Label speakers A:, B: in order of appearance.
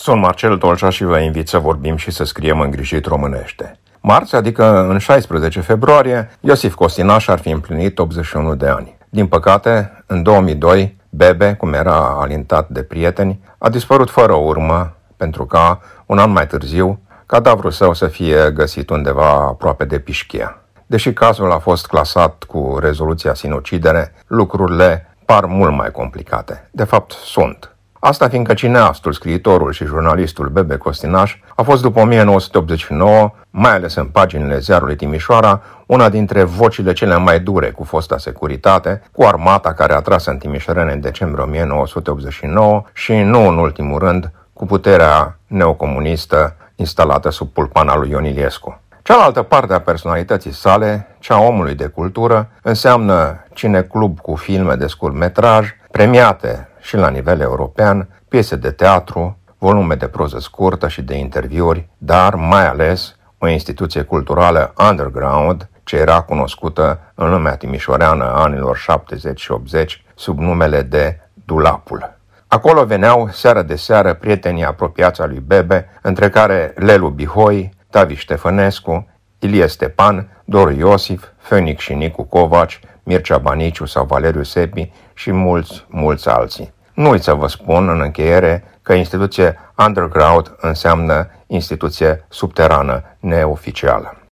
A: Sunt Marcel Tolșa și vă invit să vorbim și să scriem îngrijit românește. Marți, adică în 16 februarie, Iosif Costinaș ar fi împlinit 81 de ani. Din păcate, în 2002, Bebe, cum era alintat de prieteni, a dispărut fără urmă, pentru ca, un an mai târziu, cadavrul său să fie găsit undeva aproape de Pișchia. Deși cazul a fost clasat cu rezoluția sinucidere, lucrurile par mult mai complicate. De fapt, sunt. Asta fiindcă cineastul, scriitorul și jurnalistul Bebe Costinaș a fost după 1989, mai ales în paginile ziarului Timișoara, una dintre vocile cele mai dure cu fosta securitate, cu armata care a tras în Timișoreni în decembrie 1989 și, nu în ultimul rând, cu puterea neocomunistă instalată sub pulpana lui Ion Iliescu. Cealaltă parte a personalității sale, cea a omului de cultură, înseamnă cineclub cu filme de scurtmetraj, premiate și la nivel european, piese de teatru, volume de proză scurtă și de interviuri, dar mai ales o instituție culturală underground, ce era cunoscută în lumea timișoreană a anilor 70 și 80 sub numele de Dulapul. Acolo veneau seară de seară prietenii apropiați al lui Bebe, între care Lelu Bihoi, Tavi Ștefănescu, Ilie Stepan, Doru Iosif, Phoenix și Nicu Covaci, Mircea Baniciu sau Valeriu Sepi și mulți alții. Nu uit să vă spun în încheiere că instituție underground înseamnă instituție subterană neoficială.